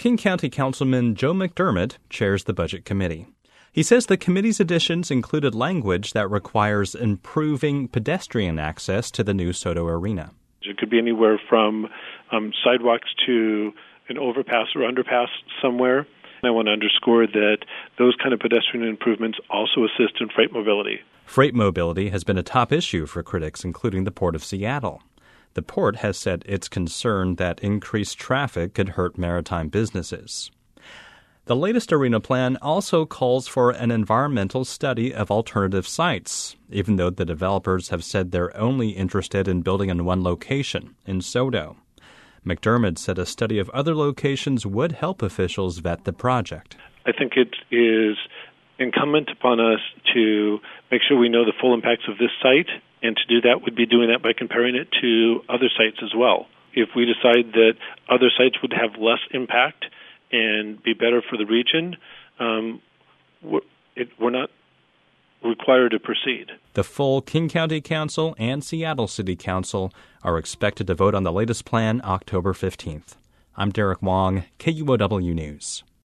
King County Councilman Joe McDermott chairs the Budget Committee. He says the committee's additions included language that requires improving pedestrian access to the new SoDo Arena. It could be anywhere from sidewalks to an overpass or underpass somewhere. I want to underscore that those kind of pedestrian improvements also assist in freight mobility. Freight mobility has been a top issue for critics, including the Port of Seattle. The port has said it's concerned that increased traffic could hurt maritime businesses. The latest arena plan also calls for an environmental study of alternative sites, even though the developers have said they're only interested in building in one location, in SoDo. McDermott said a study of other locations would help officials vet the project. I think it is incumbent upon us to make sure we know the full impacts of this site, and to do that would be doing that by comparing it to other sites as well. If we decide that other sites would have less impact and be better for the region, we're not required to proceed. The full King County Council and Seattle City Council are expected to vote on the latest plan October 15th. I'm Derek Wong, KUOW News.